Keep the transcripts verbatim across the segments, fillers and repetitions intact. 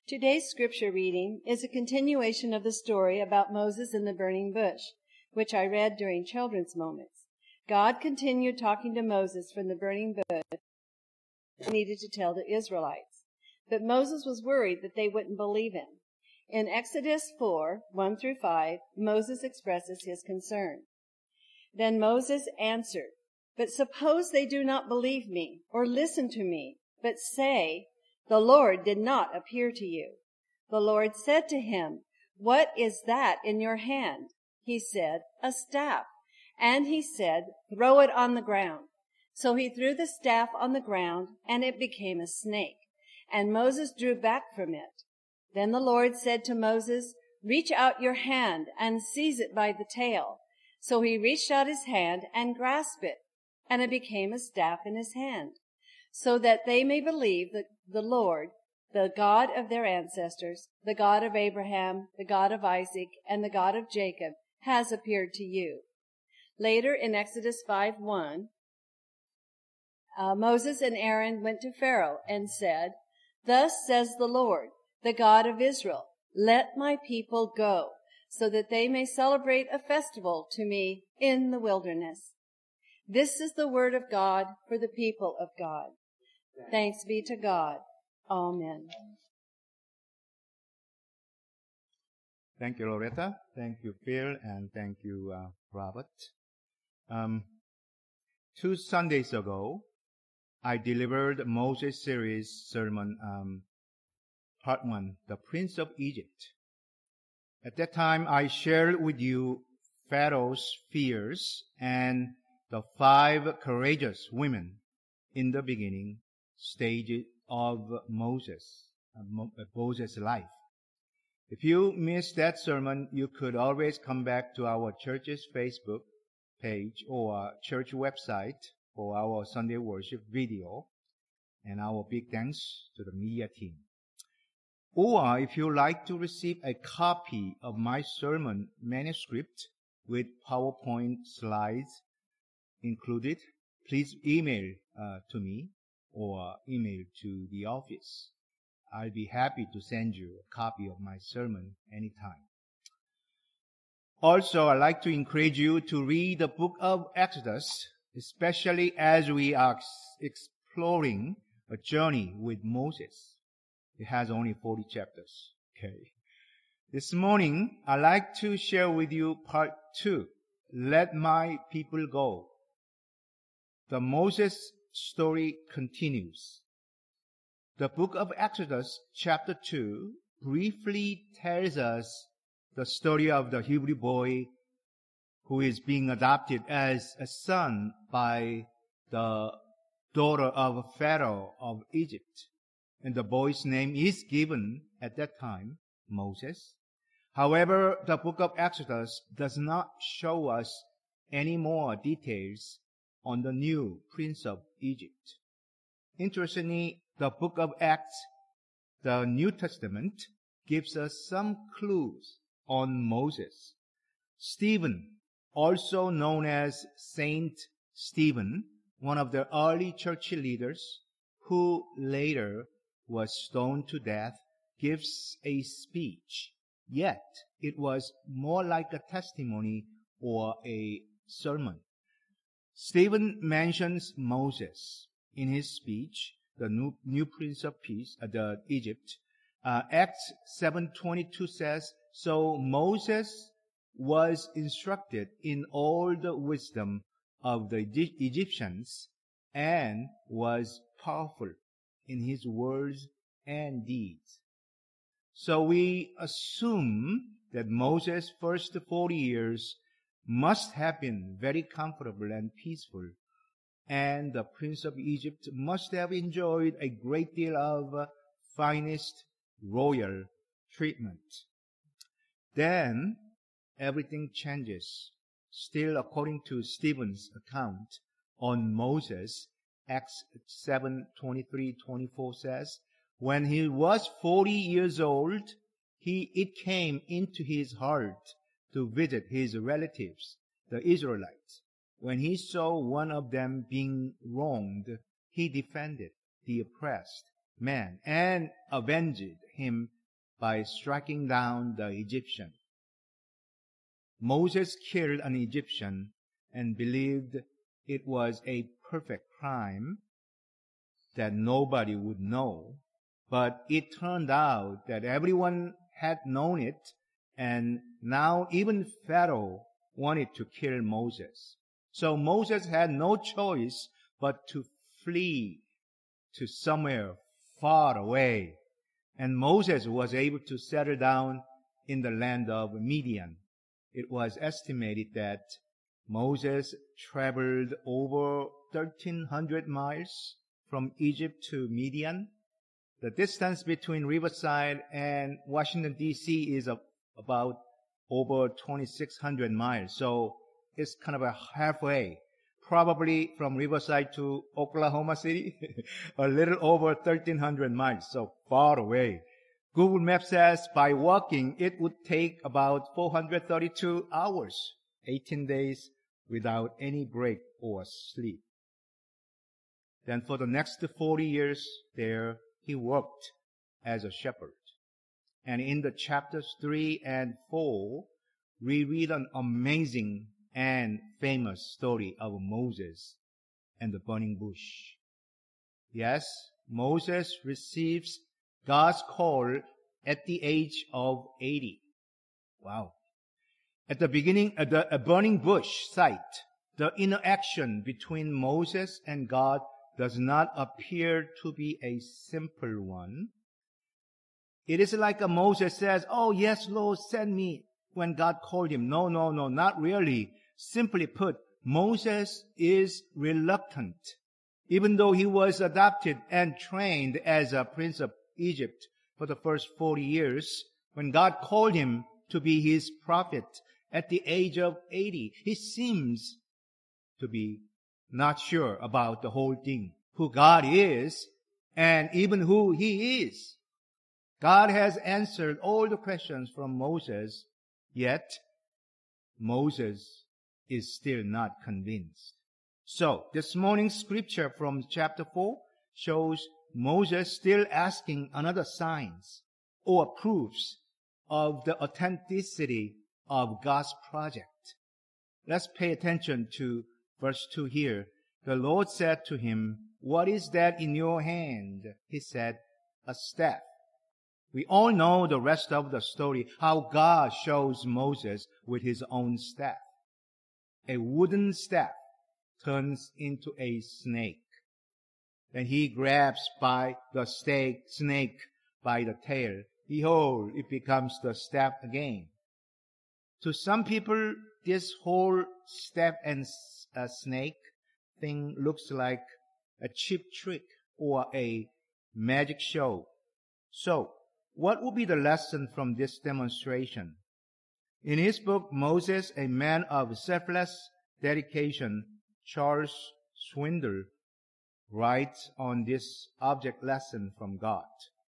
Today's scripture reading is a continuation of the story about Moses and the burning bush, which I read during children's moments. God continued talking to Moses from the burning bush he needed to tell the Israelites. But Moses was worried that they wouldn't believe him. In Exodus four, one through five, Moses expresses his concern. Then Moses answered, "But suppose they do not believe me or listen to me, but say, 'The Lord did not appear to you.' The Lord said to him, 'What is that in your hand?' He said, 'A staff.' And he said, 'Throw it on the ground.' So he threw the staff on the ground, and it became a snake. And Moses drew back from it. Then the Lord said to Moses, 'Reach out your hand and seize it by the tail.' So he reached out his hand and grasped it, and it became a staff in his hand, so that they may believe that the Lord, the God of their ancestors, the God of Abraham, the God of Isaac, and the God of Jacob, has appeared to you." Later in Exodus five one, uh, Moses and Aaron went to Pharaoh and said, "Thus says the Lord, the God of Israel, let my people go, so that they may celebrate a festival to me in the wilderness." This is the word of God for the people of God. Thanks be to God. Amen. Thank you, Loretta. Thank you, Phil, and thank you, uh, Robert. Um, two Sundays ago, I delivered Moses series sermon, um, part one, The Prince of Egypt. At that time, I shared with you Pharaoh's fears and the five courageous women in the beginning stage of Moses, uh, Moses' life. If you missed that sermon, you could always come back to our church's Facebook page or church website for our Sunday worship video, and our big thanks to the media team. Or if you like to receive a copy of my sermon manuscript with PowerPoint slides included, please email uh, to me or email to the office. I'll be happy to send you a copy of my sermon anytime. Also, I'd like to encourage you to read the book of Exodus, especially as we are exploring a journey with Moses. It has only forty chapters. Okay. This morning, I'd like to share with you part two, Let My People Go. The Moses story continues. The book of Exodus, chapter two, briefly tells us the story of the Hebrew boy who is being adopted as a son by the daughter of Pharaoh of Egypt. And the boy's name is given at that time, Moses. However, the book of Exodus does not show us any more details on the new prince of Egypt. Interestingly, the book of Acts, the New Testament, gives us some clues on Moses. Stephen, also known as Saint Stephen, one of the early church leaders who later was stoned to death, gives a speech. Yet, it was more like a testimony or a sermon. Stephen mentions Moses in his speech, the new, new prince of peace, uh, the Egypt. Uh, Acts seven twenty-two says, "So Moses was instructed in all the wisdom of the Egyptians and was powerful in his words and deeds." So we assume that Moses' first forty years must have been very comfortable and peaceful, and the prince of Egypt must have enjoyed a great deal of uh, finest royal treatment. Then everything changes. Still, according to Stephen's account on Moses, Acts seven twenty-three to twenty-four says, "When he was forty years old, he it came into his heart to visit his relatives, the Israelites. When he saw one of them being wronged, he defended the oppressed man and avenged him by striking down the Egyptian. Moses killed an Egyptian and believed it was a perfect crime that nobody would know, but it turned out that everyone had known it, and now even Pharaoh wanted to kill Moses. So Moses had no choice but to flee to somewhere far away. And Moses was able to settle down in the land of Midian. It was estimated that Moses traveled over thirteen hundred miles from Egypt to Midian. The distance between Riverside and Washington, D C is about over twenty-six hundred miles. So it's kind of a halfway. Probably from Riverside to Oklahoma City, a little over thirteen hundred miles, so far away. Google Maps says by walking, it would take about four hundred thirty-two hours, eighteen days without any break or sleep. Then for the next forty years there, he worked as a shepherd. And in the chapters three and four, we read an amazing and famous story of Moses and the burning bush. Yes, Moses receives God's call at the age of eighty. Wow. At the beginning, at the burning bush site, the interaction between Moses and God does not appear to be a simple one. It is like a Moses says, "Oh yes, Lord, send me," when God called him. No, no, no, not really. Simply put, Moses is reluctant. Even though he was adopted and trained as a prince of Egypt for the first forty years, when God called him to be his prophet at the age of eighty, he seems to be not sure about the whole thing, who God is, and even who he is. God has answered all the questions from Moses, yet Moses is still not convinced. So, this morning's scripture from chapter four shows Moses still asking another signs or proofs of the authenticity of God's project. Let's pay attention to verse two here. The Lord said to him, "What is that in your hand?" He said, "A staff." We all know the rest of the story, how God shows Moses with his own staff. A wooden staff turns into a snake. Then he grabs by the snake, snake by the tail. Behold, it becomes the staff again. To some people, this whole staff and uh, snake thing looks like a cheap trick or a magic show. So, what would be the lesson from this demonstration? In his book, Moses, a man of selfless dedication, Charles Swindoll writes on this object lesson from God.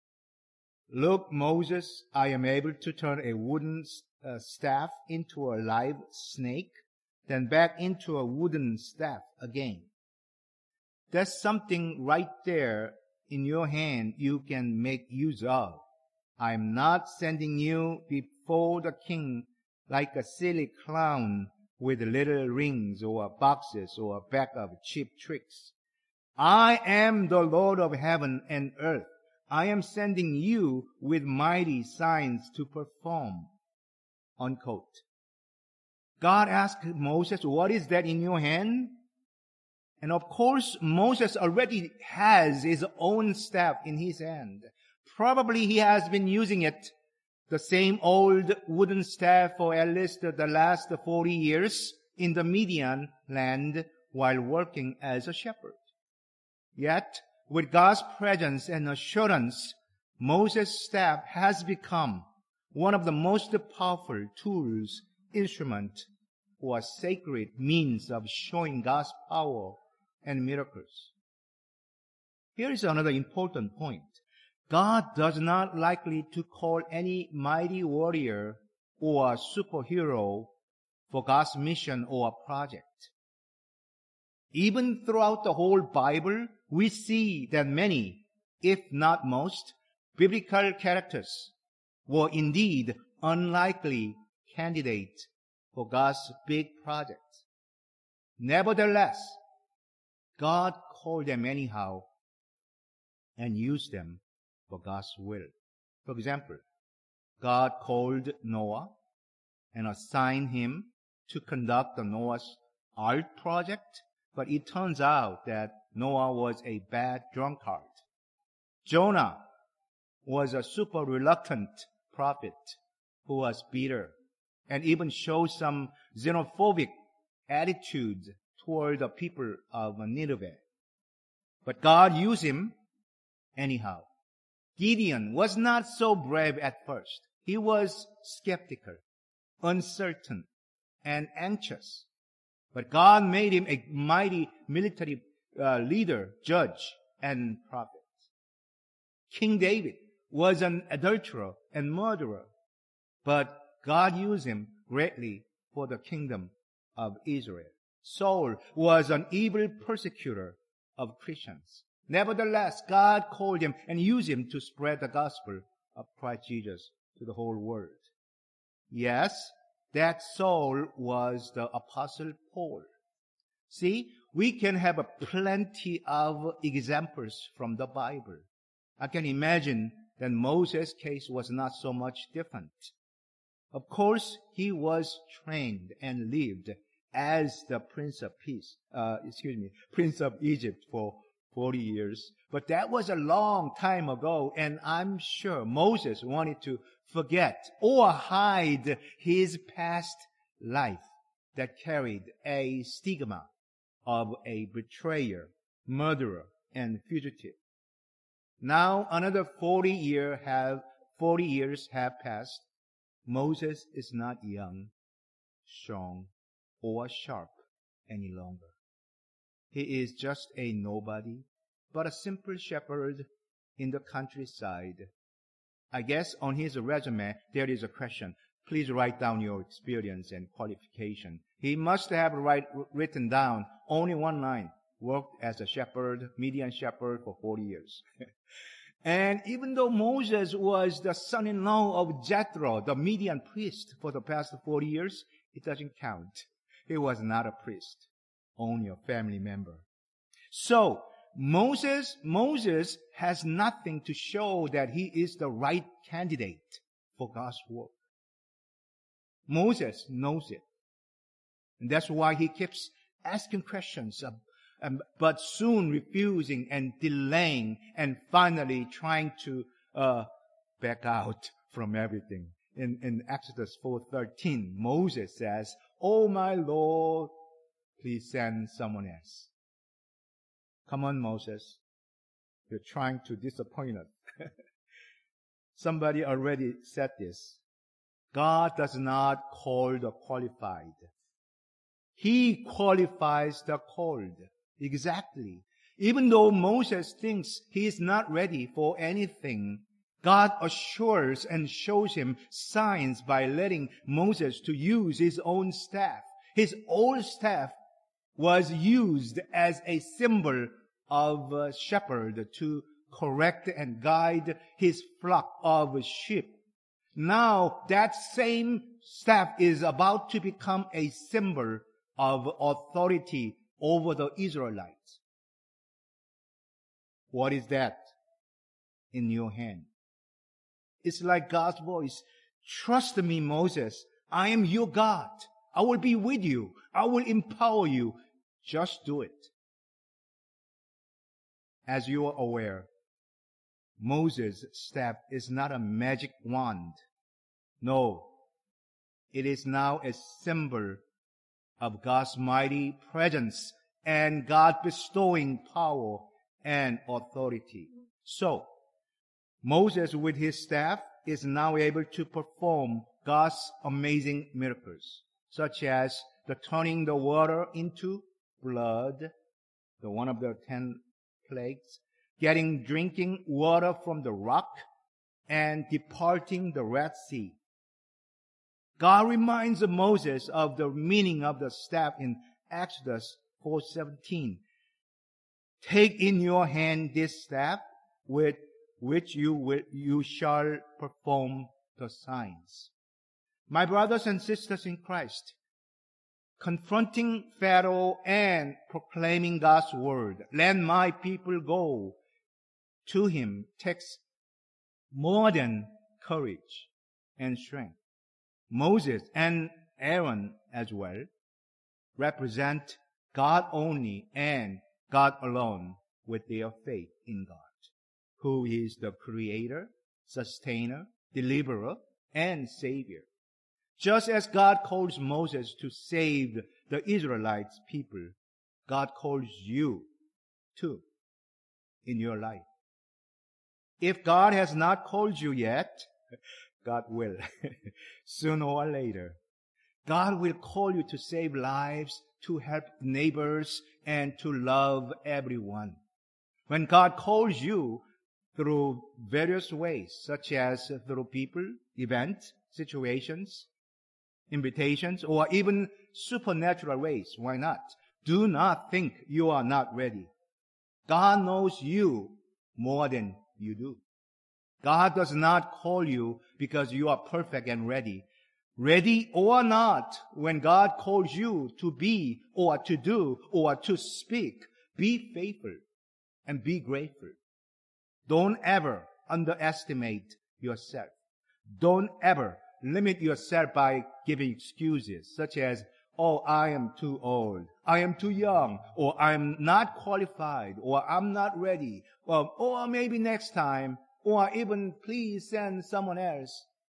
"Look, Moses, I am able to turn a wooden uh, staff into a live snake, then back into a wooden staff again. There's something right there in your hand you can make use of. I am not sending you before the king like a silly clown with little rings or boxes or a bag of cheap tricks. I am the Lord of heaven and earth. I am sending you with mighty signs to perform." Unquote. God asked Moses, "What is that in your hand?" And of course, Moses already has his own staff in his hand. Probably he has been using it, the same old wooden staff, for at least the last forty years in the Midian land while working as a shepherd. Yet, with God's presence and assurance, Moses' staff has become one of the most powerful tools, instrument, or sacred means of showing God's power and miracles. Here is another important point. God does not likely to call any mighty warrior or superhero for God's mission or project. Even throughout the whole Bible, we see that many, if not most, biblical characters were indeed unlikely candidates for God's big project. Nevertheless, God called them anyhow and used them for God's will. For example, God called Noah and assigned him to conduct the Noah's Ark project, but it turns out that Noah was a bad drunkard. Jonah was a super reluctant prophet who was bitter and even showed some xenophobic attitude toward the people of Nineveh. But God used him anyhow. Gideon was not so brave at first. He was skeptical, uncertain, and anxious. But God made him a mighty military uh, leader, judge, and prophet. King David was an adulterer and murderer, but God used him greatly for the kingdom of Israel. Saul was an evil persecutor of Christians. Nevertheless, God called him and used him to spread the gospel of Christ Jesus to the whole world. Yes, that Saul was the Apostle Paul. See, we can have a plenty of examples from the Bible. I can imagine that Moses' case was not so much different. Of course, he was trained and lived as the Prince of Peace, uh, excuse me, Prince of Egypt for forty years. But that was a long time ago, and I'm sure Moses wanted to forget or hide his past life that carried a stigma of a betrayer, murderer, and fugitive. Now another forty year have forty years have passed. Moses is not young, strong, or sharp any longer. He is just a nobody, but a simple shepherd in the countryside. I guess on his resume there is a question. Please write down your experience and qualification. He must have write, written down only one line. Worked as a shepherd, Midian shepherd for forty years. And even though Moses was the son-in-law of Jethro, the Midian priest, for the past forty years, it doesn't count. He was not a priest, only a family member. So, Moses, Moses has nothing to show that he is the right candidate for God's work. Moses knows it. And that's why he keeps asking questions, um, but soon refusing and delaying and finally trying to uh, back out from everything. In, in Exodus four thirteen, Moses says, "Oh my Lord, please send someone else." Come on, Moses. You're trying to disappoint us. Somebody already said this. God does not call the qualified. He qualifies the called. Exactly. Even though Moses thinks he is not ready for anything, God assures and shows him signs by letting Moses to use his own staff. His old staff was used as a symbol of a shepherd to correct and guide his flock of sheep. Now that same staff is about to become a symbol of authority over the Israelites. What is that in your hand? It's like God's voice. Trust me, Moses. I am your God. I will be with you. I will empower you. Just do it. As you are aware, Moses' staff is not a magic wand. No, it is now a symbol of God's mighty presence and God bestowing power and authority. So, Moses with his staff is now able to perform God's amazing miracles, such as the turning the water into blood, the one of the ten plagues, getting drinking water from the rock, and departing the Red Sea. God reminds Moses of the meaning of the staff in Exodus four seventeen. Take in your hand this staff with which you will, you shall perform the signs. My brothers and sisters in Christ, confronting Pharaoh and proclaiming God's word, let my people go, to him takes more than courage and strength. Moses and Aaron as well represent God only and God alone with their faith in God, who is the creator, sustainer, deliverer, and savior. Just as God calls Moses to save the Israelites people, God calls you too in your life. If God has not called you yet, God will, sooner or later. God will call you to save lives, to help neighbors, and to love everyone. When God calls you through various ways, such as through people, events, situations, invitations, or even supernatural ways, why not? Do not think you are not ready. God knows you more than you do. God does not call you because you are perfect and ready. Ready or not, when God calls you to be or to do or to speak, be faithful and be grateful. Don't ever underestimate yourself. Don't ever limit yourself by giving excuses such as, oh, I am too old, I am too young, or I'm not qualified, or I'm not ready, or, or maybe next time, or even please send someone else.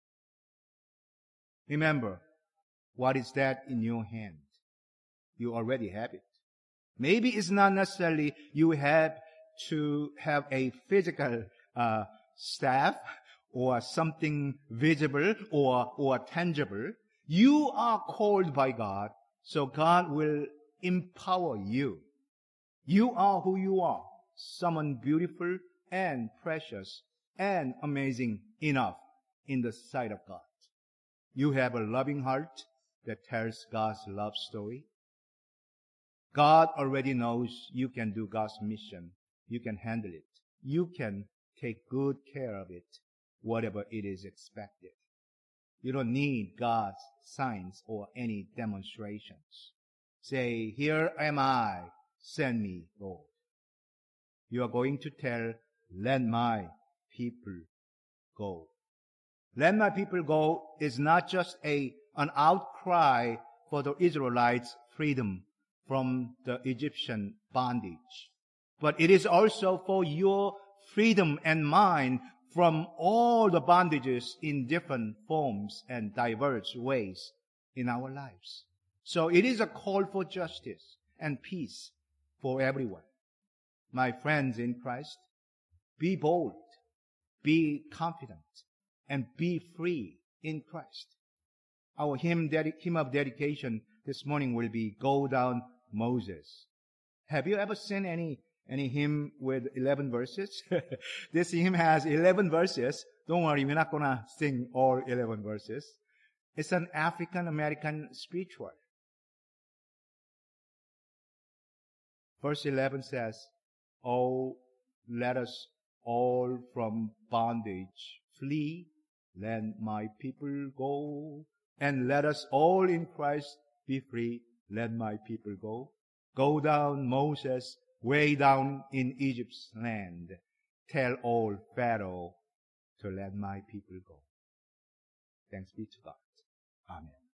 Remember, what is that in your hand? You already have it. Maybe it's not necessarily you have to have a physical uh, staff or something visible or, or tangible. You are called by God, so God will empower you. You are who you are, someone beautiful and precious and amazing enough in the sight of God. You have a loving heart that tells God's love story. God already knows you can do God's mission. You can handle it. You can take good care of it, whatever it is expected. You don't need God's signs or any demonstrations. Say, here am I, send me, Lord. You are going to tell, let my people go. Let my people go is not just a, an outcry for the Israelites' freedom from the Egyptian bondage, but it is also for your freedom and mine from all the bondages in different forms and diverse ways in our lives. So it is a call for justice and peace for everyone. My friends in Christ, be bold, be confident, and be free in Christ. Our hymn, dedi- hymn of dedication this morning will be Go Down Moses. Have you ever seen any any hymn with eleven verses? This hymn has eleven verses. Don't worry, we're not going to sing all eleven verses. It's an African-American spiritual. Verse eleven says, oh, let us all from bondage flee. Let my people go. And let us all in Christ be free. Let my people go. Go down, Moses, way down in Egypt's land. Tell old Pharaoh to let my people go. Thanks be to God. Amen.